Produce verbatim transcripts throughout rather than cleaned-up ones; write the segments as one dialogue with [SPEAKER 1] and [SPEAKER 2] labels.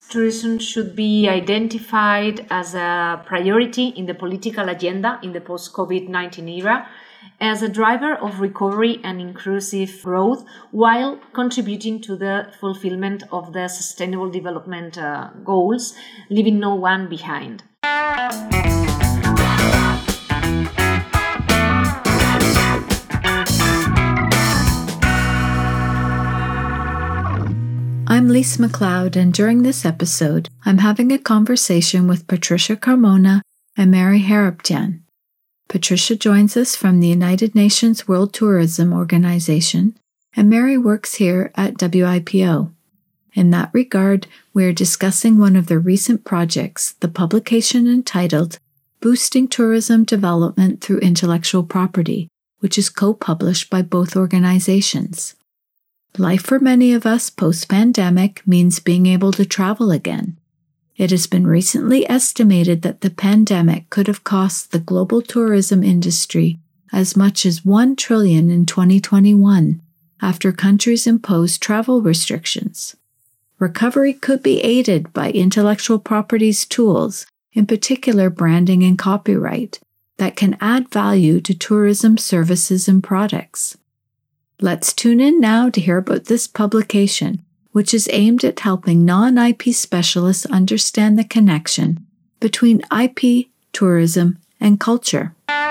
[SPEAKER 1] Tourism should be identified as a priority in the political agenda in the post-COVID nineteen era, as a driver of recovery and inclusive growth, while contributing to the fulfillment of the Sustainable Development uh, Goals, leaving no one behind.
[SPEAKER 2] I'm Lise MacLeod, and during this episode, I'm having a conversation with Patricia Carmona and Mary Haraptian. Patricia joins us from the United Nations World Tourism Organization, and Mary works here at W I P O. In that regard, we are discussing one of the recent projects, the publication entitled Boosting Tourism Development Through Intellectual Property, which is co-published by both organizations. Life for many of us post-pandemic means being able to travel again. It has been recently estimated that the pandemic could have cost the global tourism industry as much as one trillion dollars in twenty twenty-one after countries imposed travel restrictions. Recovery could be aided by intellectual properties tools, in particular branding and copyright, that can add value to tourism services and products. Let's tune in now to hear about this publication, which is aimed at helping non-I P specialists understand the connection between I P, tourism, and culture.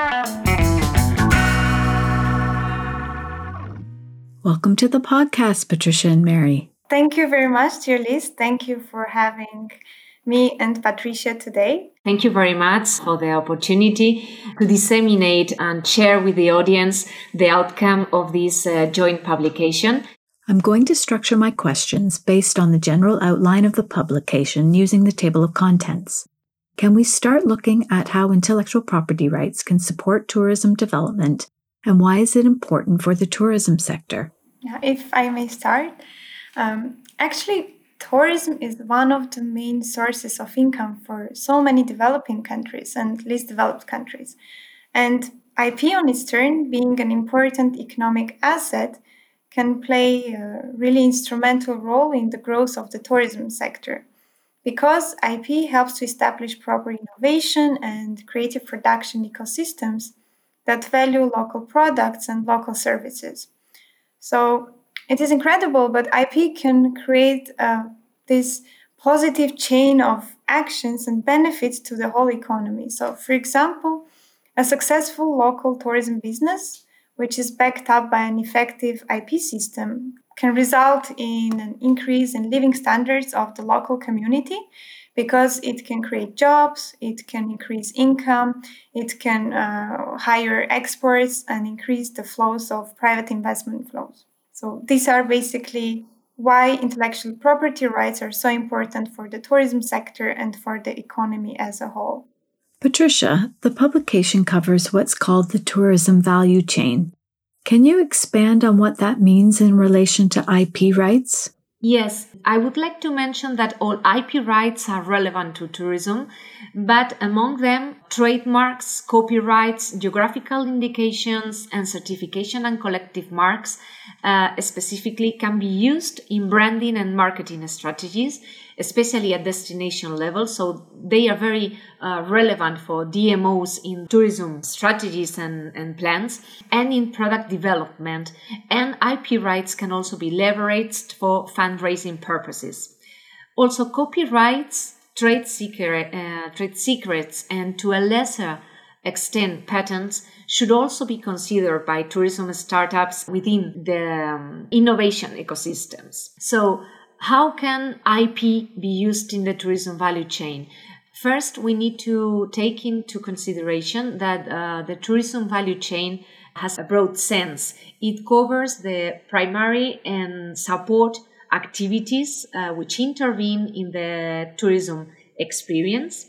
[SPEAKER 2] Welcome to the podcast, Patricia and Mary.
[SPEAKER 3] Thank you very much, dear Liz. Thank you for having me and Patricia today.
[SPEAKER 1] Thank you very much for the opportunity to disseminate and share with the audience the outcome of this uh, joint publication.
[SPEAKER 2] I'm going to structure my questions based on the general outline of the publication using the table of contents. Can we start looking at how intellectual property rights can support tourism development, and why is it important for the tourism sector?
[SPEAKER 3] Yeah, if I may start. Um, actually, tourism is one of the main sources of income for so many developing countries and least developed countries. And I P, on its turn, being an important economic asset, can play a really instrumental role in the growth of the tourism sector, because I P helps to establish proper innovation and creative production ecosystems that value local products and local services. So it is incredible, but I P can create uh, this positive chain of actions and benefits to the whole economy. So, for example, a successful local tourism business, which is backed up by an effective I P system, can result in an increase in living standards of the local community, because it can create jobs, it can increase income, it can uh, hire exports and increase the flows of private investment flows. So these are basically why intellectual property rights are so important for the tourism sector and for the economy as a whole.
[SPEAKER 2] Patricia, the publication covers what's called the tourism value chain. Can you expand on what that means in relation to I P rights?
[SPEAKER 1] Yes, I would like to mention that all I P rights are relevant to tourism, but among them, trademarks, copyrights, geographical indications, and certification and collective marks uh, specifically can be used in branding and marketing strategies, especially at destination level. So they are very uh, relevant for D M Os in tourism strategies and, and plans, and in product development. And I P rights can also be leveraged for fundraising purposes. Also, copyrights, trade secret, uh, trade secrets, and to a lesser extent patents should also be considered by tourism startups within the um, innovation ecosystems. So how can I P be used in the tourism value chain? First, we need to take into consideration that uh, the tourism value chain has a broad sense. It covers the primary and support activities uh, which intervene in the tourism experience.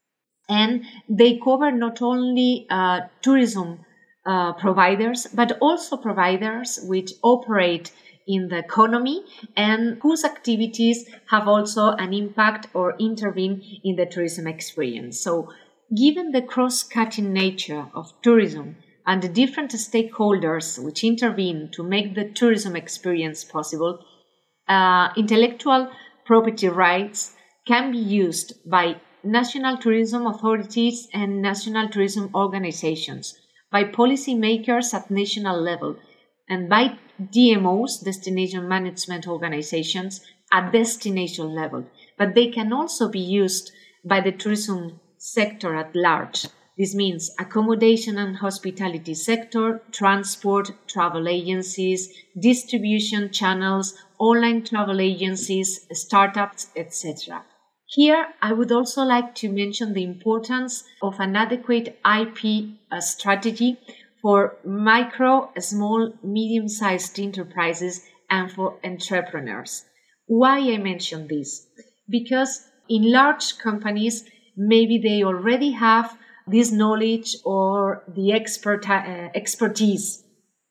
[SPEAKER 1] And they cover not only uh, tourism uh, providers, but also providers which operate in the economy and whose activities have also an impact or intervene in the tourism experience. So, given the cross-cutting nature of tourism and the different stakeholders which intervene to make the tourism experience possible, uh, intellectual property rights can be used by national tourism authorities and national tourism organizations, by policymakers at national level, and by D M Os, destination management organizations, at destination level. But they can also be used by the tourism sector at large. This means accommodation and hospitality sector, transport, travel agencies, distribution channels, online travel agencies, startups, et cetera. Here, I would also like to mention the importance of an adequate I P uh, strategy for micro, small, medium-sized enterprises and for entrepreneurs. Why I mention this? Because in large companies, maybe they already have this knowledge or the expert, uh, expertise,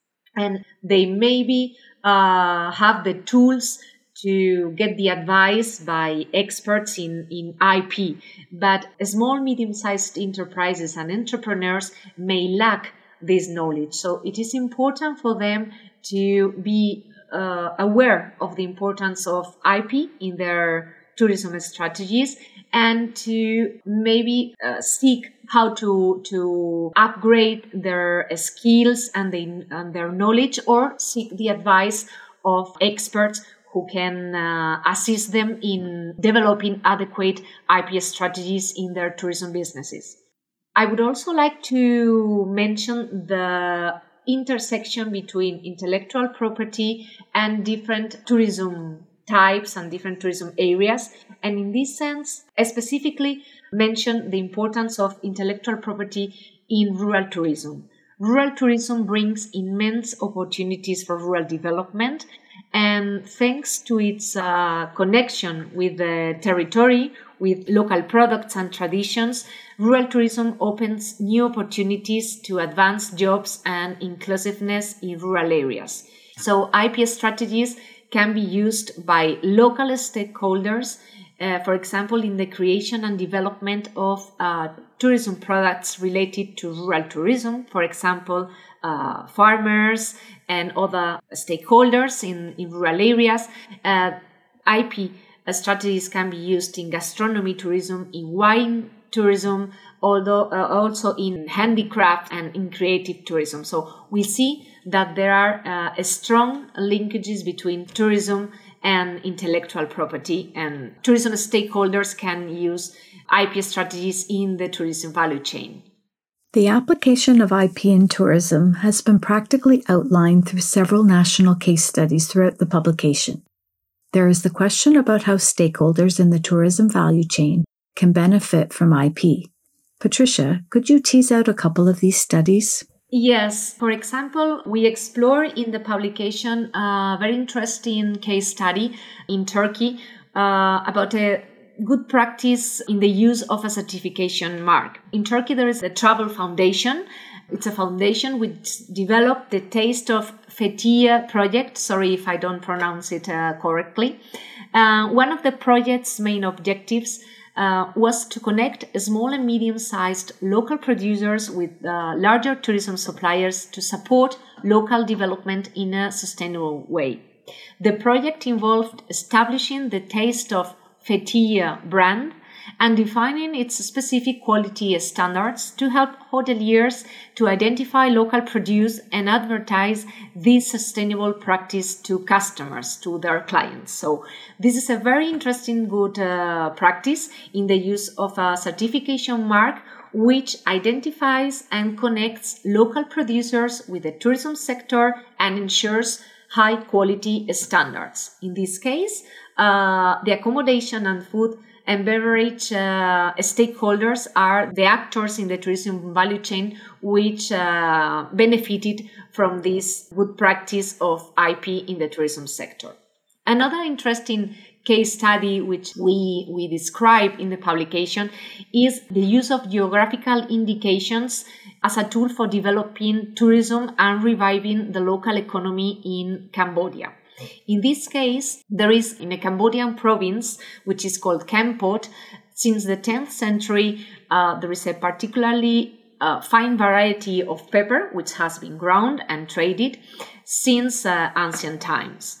[SPEAKER 1] and they maybe uh, have the tools to get the advice by experts in, in I P. But small, medium-sized enterprises and entrepreneurs may lack this knowledge. So it is important for them to be uh, aware of the importance of I P in their tourism strategies and to maybe uh, seek how to to upgrade their skills and, the, and their knowledge, or seek the advice of experts who can uh, assist them in developing adequate I P strategies in their tourism businesses. I would also like to mention the intersection between intellectual property and different tourism types and different tourism areas. And in this sense, I specifically mention the importance of intellectual property in rural tourism. Rural tourism brings immense opportunities for rural development, and thanks to its uh, connection with the territory, with local products and traditions, rural tourism opens new opportunities to advance jobs and inclusiveness in rural areas. So I P strategies can be used by local stakeholders, uh, for example, in the creation and development of uh, tourism products related to rural tourism, for example, uh, farmers and other stakeholders in, in rural areas. Uh, I P strategies can be used in gastronomy tourism, in wine tourism, although uh, also in handicraft and in creative tourism. So we see that there are uh, strong linkages between tourism and intellectual property, and tourism stakeholders can use I P strategies in the tourism value chain.
[SPEAKER 2] The application of I P in tourism has been practically outlined through several national case studies throughout the publication. There is the question about how stakeholders in the tourism value chain can benefit from I P. Patricia, could you tease out a couple of these studies?
[SPEAKER 1] Yes. For example, we explore in the publication a very interesting case study in Turkey uh, about a good practice in the use of a certification mark. In Turkey, there is a travel foundation. It's a foundation which developed the Taste of Fethiye project. Sorry if I don't pronounce it uh, correctly. Uh, one of the project's main objectives uh, was to connect small and medium-sized local producers with uh, larger tourism suppliers to support local development in a sustainable way. The project involved establishing the Taste of Fethiye brand and defining its specific quality standards to help hoteliers to identify local produce and advertise this sustainable practice to customers, to their clients. So this is a very interesting, good uh, practice in the use of a certification mark which identifies and connects local producers with the tourism sector and ensures high quality standards. In this case, uh, the accommodation and food and beverage uh, stakeholders are the actors in the tourism value chain which uh, benefited from this good practice of I P in the tourism sector. Another interesting case study which we, we describe in the publication is the use of geographical indications as a tool for developing tourism and reviving the local economy in Cambodia. In this case, there is in a Cambodian province, which is called Kampot, since the tenth century, uh, there is a particularly uh, fine variety of pepper, which has been ground and traded since uh, ancient times.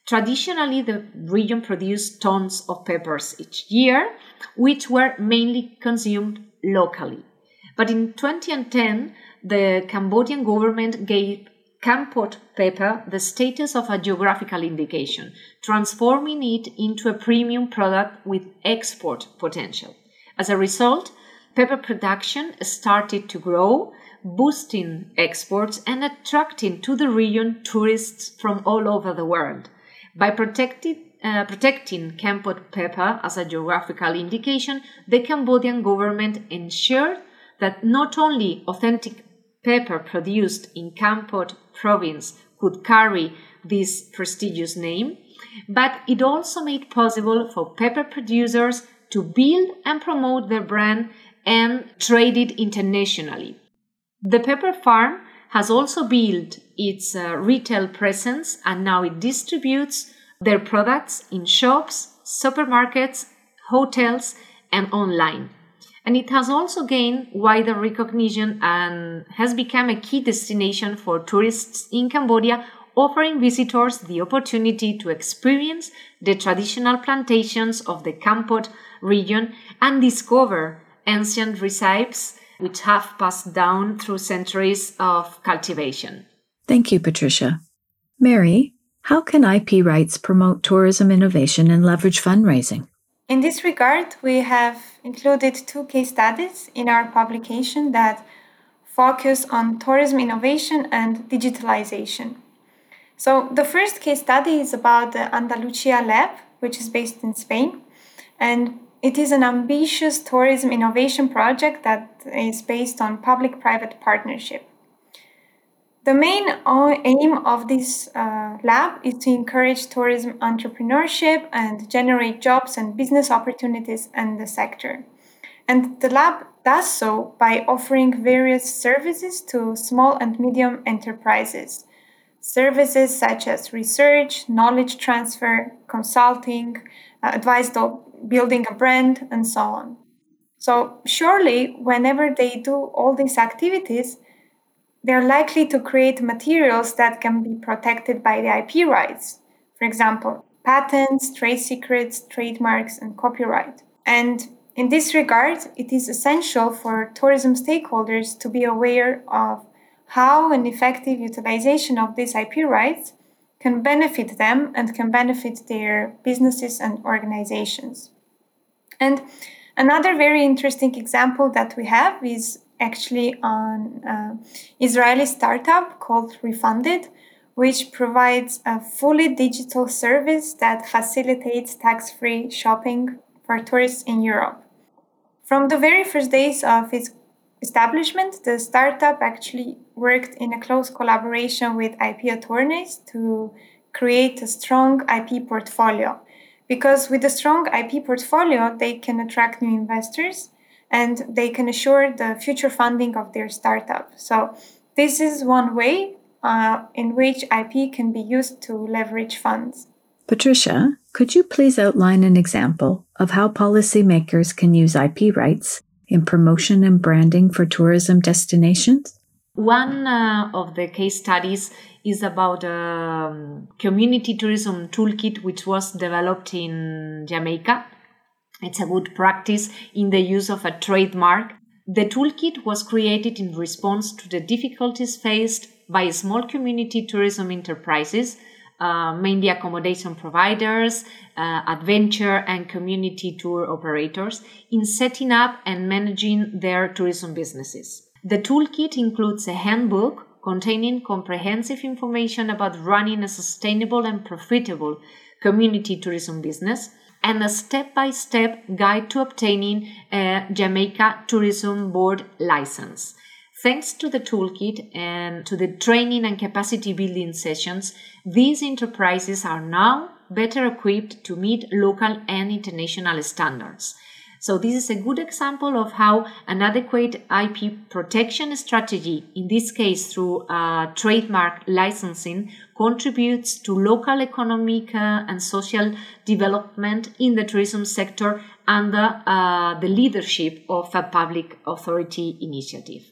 [SPEAKER 1] Traditionally, the region produced tons of peppers each year, which were mainly consumed locally. But in twenty ten, the Cambodian government gave Kampot pepper the status of a geographical indication, transforming it into a premium product with export potential. As a result, pepper production started to grow, boosting exports and attracting to the region tourists from all over the world. By protecting, uh, protecting Kampot pepper as a geographical indication, the Cambodian government ensured that not only authentic pepper produced in Kampot province could carry this prestigious name, but it also made possible for pepper producers to build and promote their brand and trade it internationally. The pepper farm has also built its uh, retail presence, and now it distributes their products in shops, supermarkets, hotels, and online. And it has also gained wider recognition and has become a key destination for tourists in Cambodia, offering visitors the opportunity to experience the traditional plantations of the Kampot region and discover ancient recipes which have passed down through centuries of cultivation.
[SPEAKER 2] Thank you, Patricia. Mary, how can I P rights promote tourism innovation and leverage fundraising?
[SPEAKER 3] In this regard, we have included two case studies in our publication that focus on tourism innovation and digitalization. So the first case study is about the Andalucia Lab, which is based in Spain, and it is an ambitious tourism innovation project that is based on public-private partnership. The main aim of this uh, lab is to encourage tourism entrepreneurship and generate jobs and business opportunities in the sector. And the lab does so by offering various services to small and medium enterprises. Services such as research, knowledge transfer, consulting, uh, advice on building a brand, and so on. So surely, whenever they do all these activities, they're likely to create materials that can be protected by the I P rights. For example, patents, trade secrets, trademarks, and copyright. And in this regard, it is essential for tourism stakeholders to be aware of how an effective utilization of these I P rights can benefit them and can benefit their businesses and organizations. And another very interesting example that we have is actually on uh, Israeli startup called Refunded, which provides a fully digital service that facilitates tax-free shopping for tourists in Europe. From the very first days of its establishment, the startup actually worked in a close collaboration with I P attorneys to create a strong I P portfolio. Because with a strong I P portfolio, they can attract new investors and they can assure the future funding of their startup. So this is one way uh, in which I P can be used to leverage funds.
[SPEAKER 2] Patricia, could you please outline an example of how policymakers can use I P rights in promotion and branding for tourism destinations?
[SPEAKER 1] One uh, of the case studies is about a um, community tourism toolkit which was developed in Jamaica. It's a good practice in the use of a trademark. The toolkit was created in response to the difficulties faced by small community tourism enterprises, uh, mainly accommodation providers, uh, adventure and community tour operators, in setting up and managing their tourism businesses. The toolkit includes a handbook containing comprehensive information about running a sustainable and profitable community tourism business, and a step-by-step guide to obtaining a Jamaica Tourism Board license. Thanks to the toolkit and to the training and capacity building sessions, these enterprises are now better equipped to meet local and international standards. So this is a good example of how an adequate I P protection strategy, in this case through uh, trademark licensing, contributes to local economic uh, and social development in the tourism sector under uh, the leadership of a public authority initiative.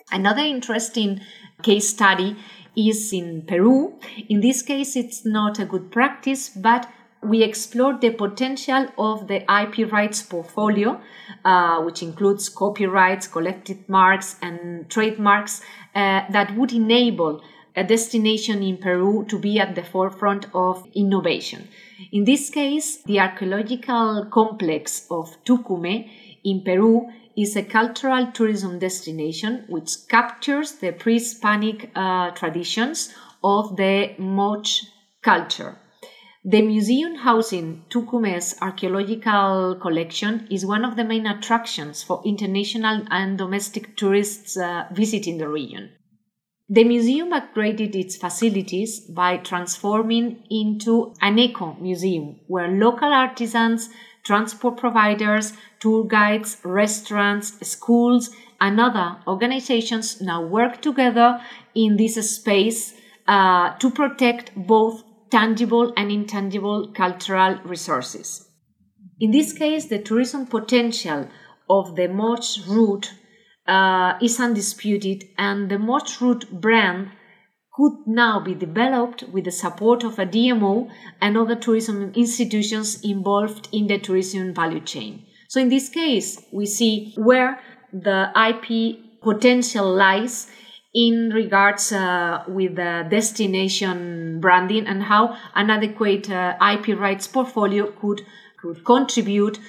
[SPEAKER 1] Another interesting case study is in Peru. In this case, it's not a good practice, but we explored the potential of the I P rights portfolio, uh, which includes copyrights, collected marks, and trademarks uh, that would enable a destination in Peru to be at the forefront of innovation. In this case, the archaeological complex of Tucumé in Peru is a cultural tourism destination which captures the pre-Hispanic uh, traditions of the Moch culture. The museum housing Tucumé's archaeological collection is one of the main attractions for international and domestic tourists uh, visiting the region. The museum upgraded its facilities by transforming into an eco-museum where local artisans, transport providers, tour guides, restaurants, schools, and other organizations now work together in this space uh, to protect both tangible and intangible cultural resources. In this case, the tourism potential of the Moch route uh, is undisputed, and the Moch route brand could now be developed with the support of a D M O and other tourism institutions involved in the tourism value chain. So in this case, we see where the I P potential lies in regards uh, with the destination branding and how an adequate uh, I P rights portfolio could, could contribute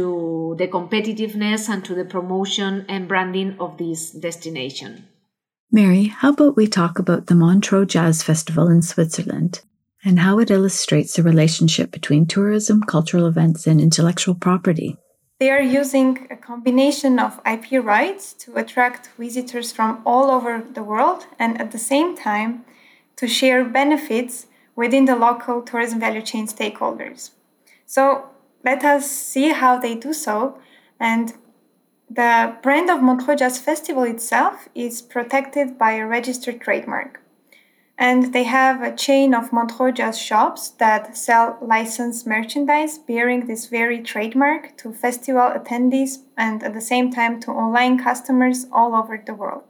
[SPEAKER 1] to the competitiveness and to the promotion and branding of this destination.
[SPEAKER 2] Mary, how about we talk about the Montreux Jazz Festival in Switzerland and how it illustrates the relationship between tourism, cultural events, and intellectual property?
[SPEAKER 3] They are using a combination of I P rights to attract visitors from all over the world and at the same time to share benefits within the local tourism value chain stakeholders. So let us see how they do so. And the brand of Montreux Jazz Festival itself is protected by a registered trademark. And they have a chain of Montreux Jazz shops that sell licensed merchandise bearing this very trademark to festival attendees and at the same time to online customers all over the world.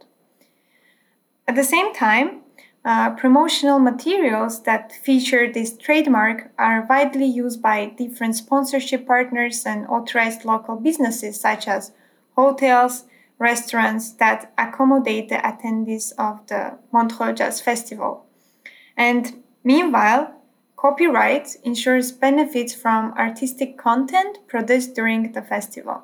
[SPEAKER 3] At the same time, uh, promotional materials that feature this trademark are widely used by different sponsorship partners and authorized local businesses such as hotels, restaurants that accommodate the attendees of the Montreux Jazz Festival. And meanwhile, copyright ensures benefits from artistic content produced during the festival.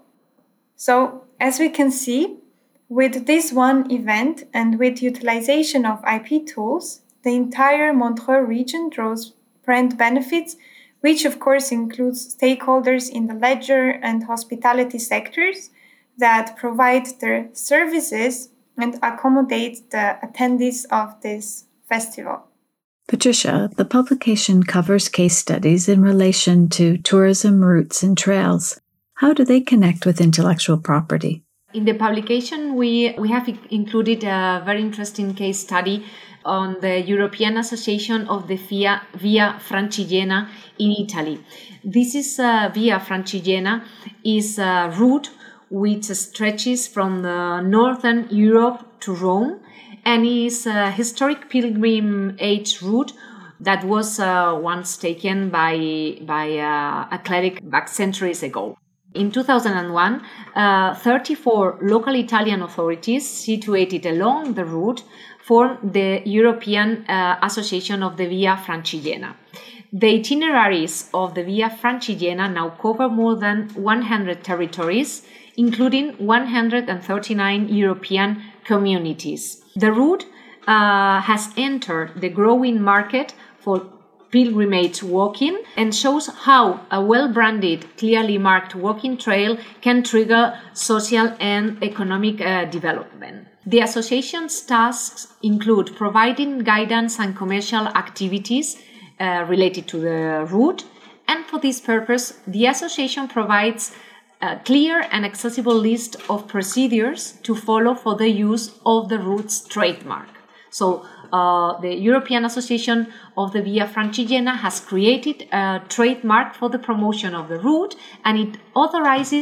[SPEAKER 3] So, as we can see, with this one event and with utilization of I P tools, the entire Montreux region draws brand benefits, which of course includes stakeholders in the leisure and hospitality sectors that provide their services and accommodate the attendees of this festival.
[SPEAKER 2] Patricia, the publication covers case studies in relation to tourism routes and trails. How do they connect with intellectual property?
[SPEAKER 1] In the publication, we, we have included a very interesting case study on the European Association of the Via, Via Francigena in Italy. This is uh, Via Francigena is a route which stretches from the northern Europe to Rome and is a historic pilgrimage route that was uh, once taken by, by uh, a cleric back centuries ago. In two thousand one, uh, thirty-four local Italian authorities situated along the route formed the European uh, Association of the Via Francigena. The itineraries of the Via Francigena now cover more than one hundred territories, including one hundred thirty-nine European communities. The route uh, has entered the growing market for pilgrimage walking and shows how a well-branded, clearly marked walking trail can trigger social and economic uh, development. The association's tasks include providing guidance and commercial activities uh, related to the route, and for this purpose, the association provides a clear and accessible list of procedures to follow for the use of the route's trademark. So, uh, the European Association of the Via Francigena has created a trademark for the promotion of the route, and it authorizes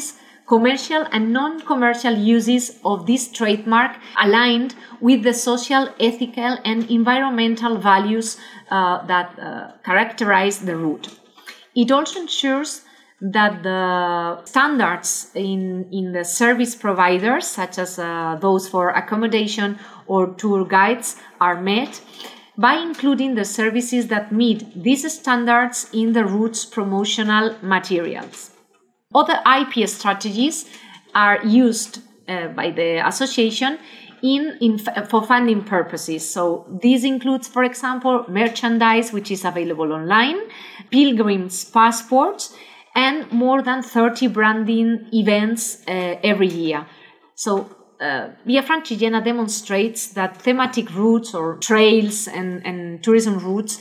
[SPEAKER 1] commercial and non-commercial uses of this trademark aligned with the social, ethical, and environmental values uh, that uh, characterize the route. It also ensures that the standards in, in the service providers, such as uh, those for accommodation or tour guides, are met by including the services that meet these standards in the route's promotional materials. Other I P strategies are used uh, by the association in, in for funding purposes. So this includes, for example, merchandise, which is available online, pilgrims' passports, and more than thirty branding events uh, every year. So uh, Via Francigena demonstrates that thematic routes or trails and, and tourism routes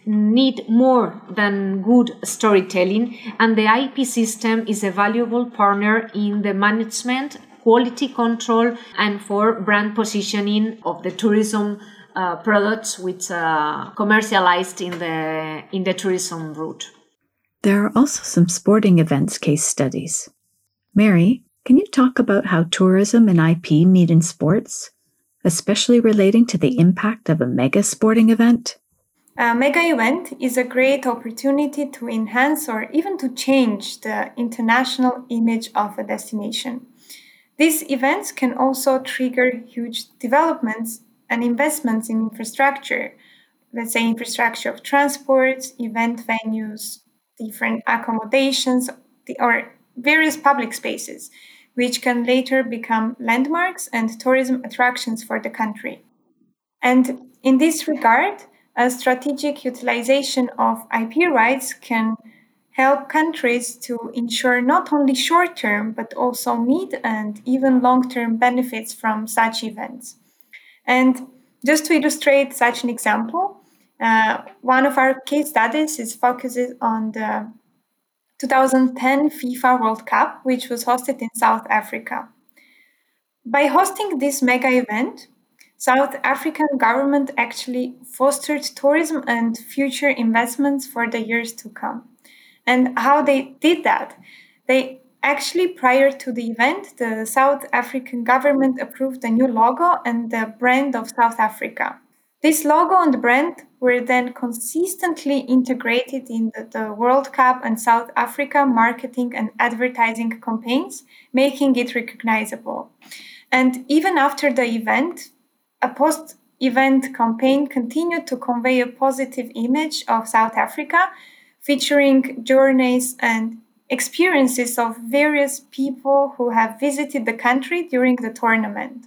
[SPEAKER 1] need more than good storytelling, and the I P system is a valuable partner in the management, quality control, and for brand positioning of the tourism uh, products which are commercialized in the in the tourism route.
[SPEAKER 2] There are also some sporting events case studies. Mary, can you talk about how tourism and I P meet in sports, especially relating to the impact of a mega sporting event?
[SPEAKER 3] A mega event is a great opportunity to enhance or even to change the international image of a destination. These events can also trigger huge developments and investments in infrastructure, let's say infrastructure of transport, event venues, different accommodations, or various public spaces, which can later become landmarks and tourism attractions for the country. And in this regard, a strategic utilization of I P rights can help countries to ensure not only short-term, but also mid and even long-term benefits from such events. And just to illustrate such an example, uh, one of our case studies is focused on the two thousand ten FIFA World Cup, which was hosted in South Africa. By hosting this mega event, South African government actually fostered tourism and future investments for the years to come. And how they did that? They actually, prior to the event, the South African government approved a new logo and the brand of South Africa. This logo and the brand were then consistently integrated in the, the World Cup and South Africa marketing and advertising campaigns, making it recognizable. And even after the event, a post-event campaign continued to convey a positive image of South Africa, featuring journeys and experiences of various people who have visited the country during the tournament.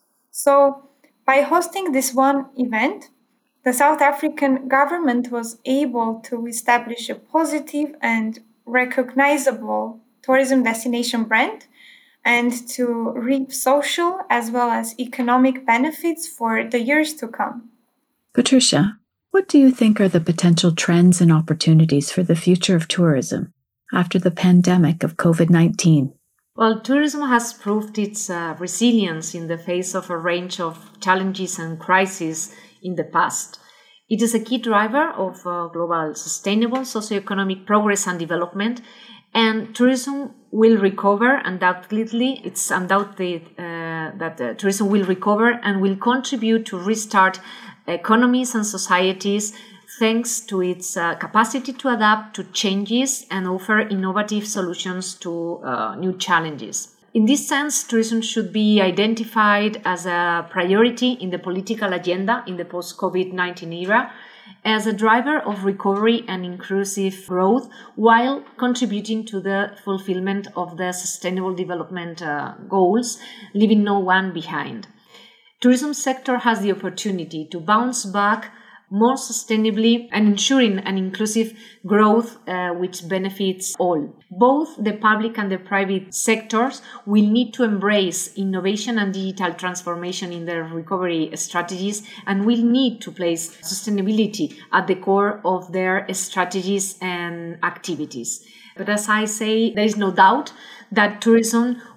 [SPEAKER 3] So, by hosting this one event, the South African government was able to establish a positive and recognizable tourism destination brand and to reap social as well as economic benefits for the years to come.
[SPEAKER 2] Patricia, what do you think are the potential trends and opportunities for the future of tourism after the pandemic of covid nineteen?
[SPEAKER 1] Well, tourism has proved its uh, resilience in the face of a range of challenges and crises in the past. It is a key driver of uh, global sustainable socioeconomic progress and development, and tourism will recover undoubtedly. It's undoubted uh, that uh, tourism will recover and will contribute to restart economies and societies thanks to its uh, capacity to adapt to changes and offer innovative solutions to uh, new challenges. In this sense, tourism should be identified as a priority in the political agenda in the post-covid nineteen era, as a driver of recovery and inclusive growth, while contributing to the fulfillment of the Sustainable Development uh, Goals, leaving no one behind. Tourism sector has the opportunity to bounce back more sustainably and ensuring an inclusive growth uh, which benefits all. Both the public and the private sectors will need to embrace innovation and digital transformation in their recovery strategies and will need to place sustainability at the core of their strategies and activities. But as I say, there is no doubt that tourism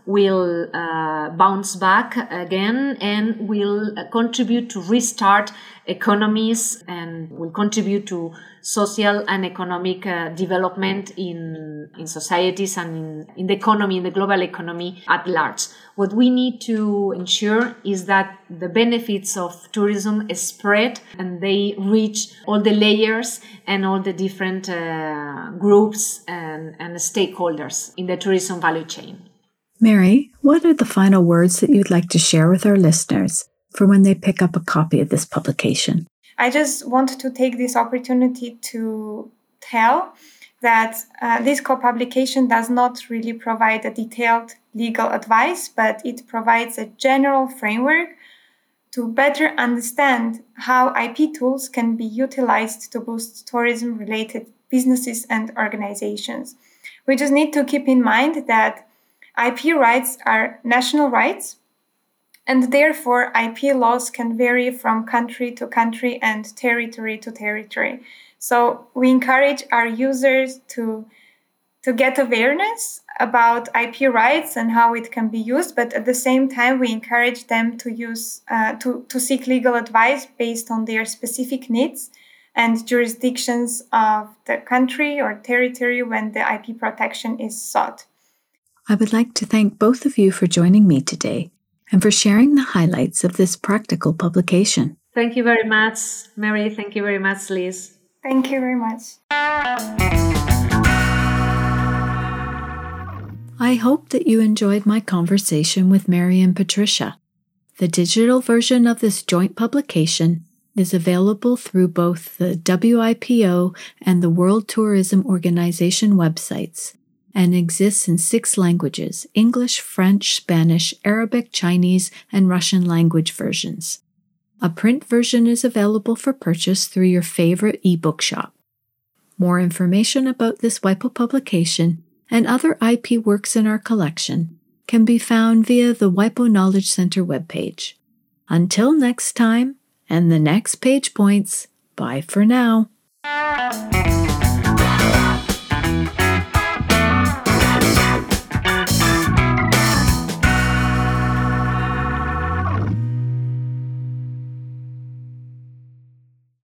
[SPEAKER 1] will uh, bounce back again and will contribute to restart economies and will contribute to social and economic uh, development in, in societies and in, in the economy, in the global economy at large. What we need to ensure is that the benefits of tourism spread and they reach all the layers and all the different uh, groups and, and stakeholders in the tourism value chain.
[SPEAKER 2] Mary, what are the final words that you'd like to share with our listeners for when they pick up a copy of this publication?
[SPEAKER 3] I just want to take this opportunity to tell that uh, this co-publication does not really provide a detailed legal advice, but it provides a general framework to better understand how I P tools can be utilized to boost tourism-related businesses and organizations. We just need to keep in mind that I P rights are national rights, and therefore I P laws can vary from country to country and territory to territory. So we encourage our users to, to get awareness about I P rights and how it can be used, but at the same time we encourage them to use uh, to, to seek legal advice based on their specific needs and jurisdictions of the country or territory when the I P protection is sought.
[SPEAKER 2] I would like to thank both of you for joining me today and for sharing the highlights of this practical publication.
[SPEAKER 1] Thank you very much, Mary. Thank you very much, Liz.
[SPEAKER 3] Thank you very much.
[SPEAKER 2] I hope that you enjoyed my conversation with Mary and Patricia. The digital version of this joint publication is available through both the W I P O and the World Tourism Organization websites, and exists in six languages: English, French, Spanish, Arabic, Chinese, and Russian language versions. A print version is available for purchase through your favorite ebook shop. More information about this WIPO publication and other I P works in our collection can be found via the WIPO Knowledge Center webpage. Until next time, and the next page points, bye for now.